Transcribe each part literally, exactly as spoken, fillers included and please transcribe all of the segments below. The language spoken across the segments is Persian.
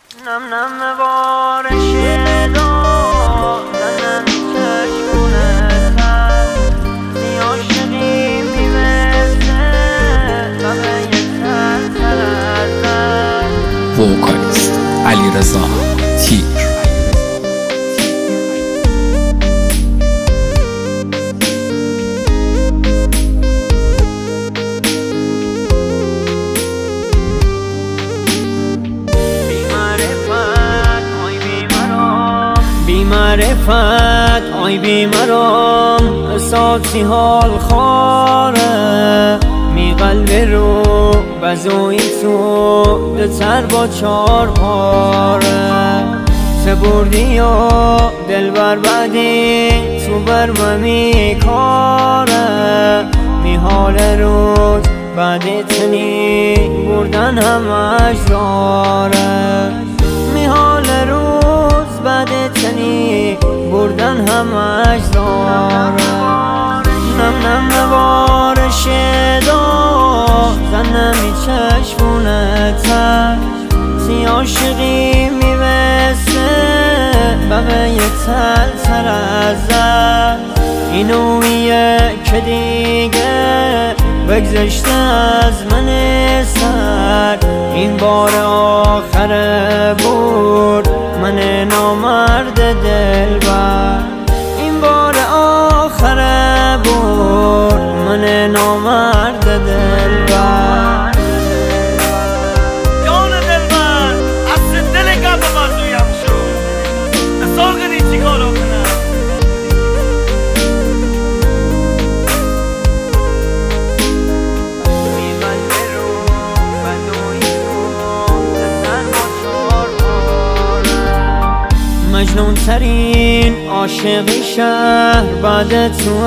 نم نم بارش دار زنم چشمونه تر سی عاشقی میوزه غمه یک تر تر ازم. وکالیست علیرضا تیر. معرفت آی بیمارم احساسی حال خاره می قلب رو بزوی تو دتر با چار پاره سبردی و دل بر بدی تو بر ممی کاره می حال روز بعد تنی بردن همش داره می حال روز بعد تنی بردن همش داره. نم نم بارش دار زنمی چشمونه تر سی عاشقی میوسه بقیه تل تر ازم. اینویه که دیگه بگذشته از من سر این بار آخره بود من نامرد دلبر این بار آخره بود من نامرد دلبر. جان دلبر اصل دل گم بازویم شد نساقنی چی کارو کنم مجنون ترین عاشقی شهر بعد تو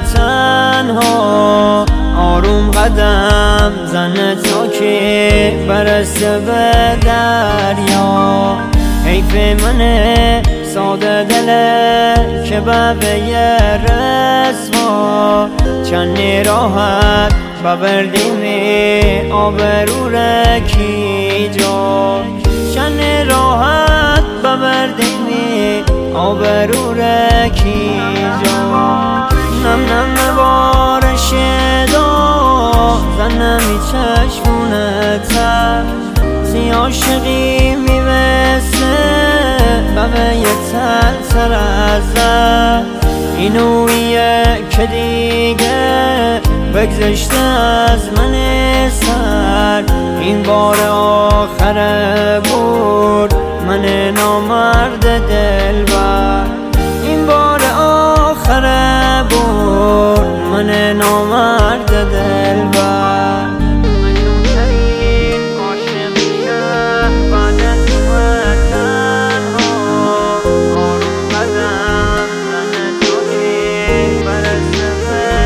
تنها آروم قدم زن تا که برسه به دریا. حیف منه ساده دله که به رسوا چند راحت ببردیم آبرو رکی جا چند راحت ببردیم آبرو رکی جا. نم نم بارش دار زنمی چشمونه تر سی عاشقی میوسه بقیه تل تر ازم. اینویه که دیگه بگذشته از من سر این بار آخره بود من نامرد دلبر این بار آخره بود من نامرد دلبر. مجنون ترین عاشقی شهر بعد از تو تنها آروم قدم زن تو که برسه به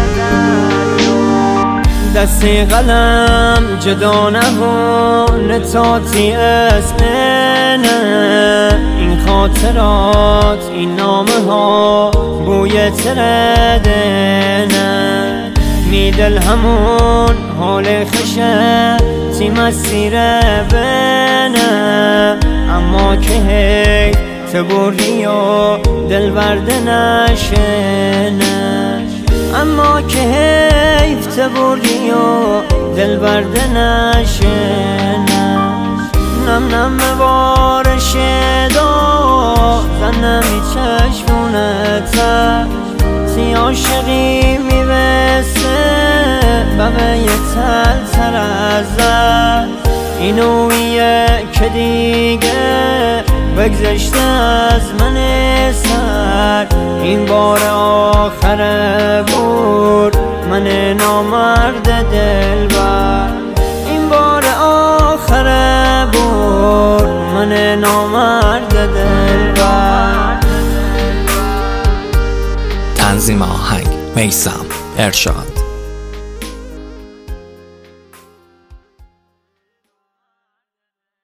دریا. دستی قلم جدا نهون تاتی اسمنه این خاطرات این نامه ها بوی تردنه می دل همون حال خشه تی مسیر بنه اما که هی تبوری و دل برده نشنه اما که حیف تبوری و دل برده نشنه. نم نم بارش دار زنمی چشمونه تر سی عاشقی میوسه بقیه تل تر ازم. اینویه که دیگه بگذشته از من سر این بار آخره بود من نامرد دلبر این بار آخره بود من نامرد دلبر. تنظیم آهنگ میثم ارشاد.